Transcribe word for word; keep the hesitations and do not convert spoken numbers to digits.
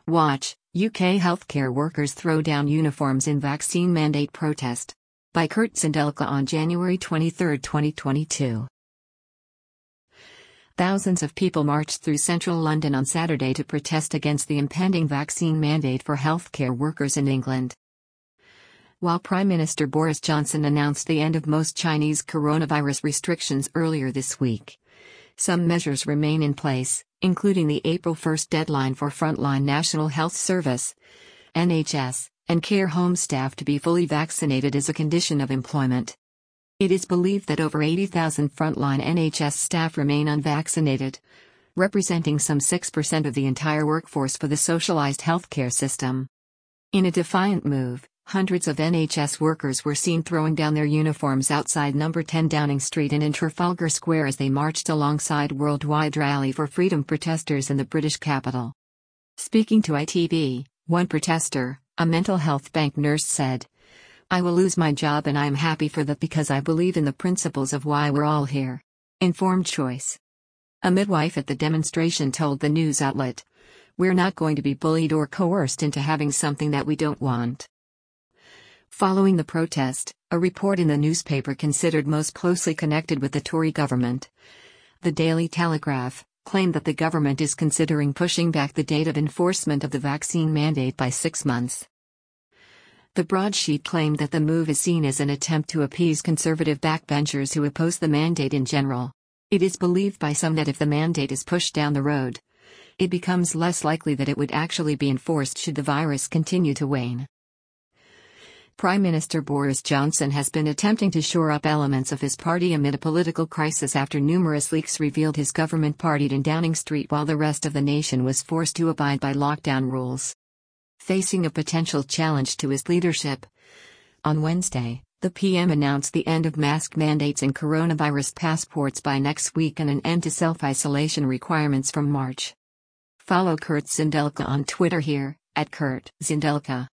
Watch, U K healthcare workers throw down uniforms in vaccine mandate protest. By Kurt Zindelka on January twenty-third, twenty twenty-two. Thousands of people marched through central London on Saturday to protest against the impending vaccine mandate for healthcare workers in England. While Prime Minister Boris Johnson announced the end of most Chinese coronavirus restrictions earlier this week, some measures remain in place, including the April first deadline for frontline National Health Service (N H S) and care home staff to be fully vaccinated as a condition of employment. It is believed that over eighty thousand frontline N H S staff remain unvaccinated, representing some six percent of the entire workforce for the socialised healthcare system. In a defiant move, hundreds of N H S workers were seen throwing down their uniforms outside number ten Downing Street and in Trafalgar Square as they marched alongside Worldwide Rally for Freedom protesters in the British capital. Speaking to I T V, one protester, a mental health bank nurse, said, "I will lose my job and I am happy for that because I believe in the principles of why we're all here. Informed choice." A midwife at the demonstration told the news outlet, "We're not going to be bullied or coerced into having something that we don't want." Following the protest, a report in the newspaper considered most closely connected with the Tory government, the Daily Telegraph, claimed that the government is considering pushing back the date of enforcement of the vaccine mandate by six months. The broadsheet claimed that the move is seen as an attempt to appease conservative backbenchers who oppose the mandate in general. It is believed by some that if the mandate is pushed down the road, it becomes less likely that it would actually be enforced should the virus continue to wane. Prime Minister Boris Johnson has been attempting to shore up elements of his party amid a political crisis after numerous leaks revealed his government partied in Downing Street while the rest of the nation was forced to abide by lockdown rules. Facing a potential challenge to his leadership, on Wednesday, the P M announced the end of mask mandates and coronavirus passports by next week and an end to self-isolation requirements from March. Follow Kurt Zindelka on Twitter here, at Kurt Zindelka.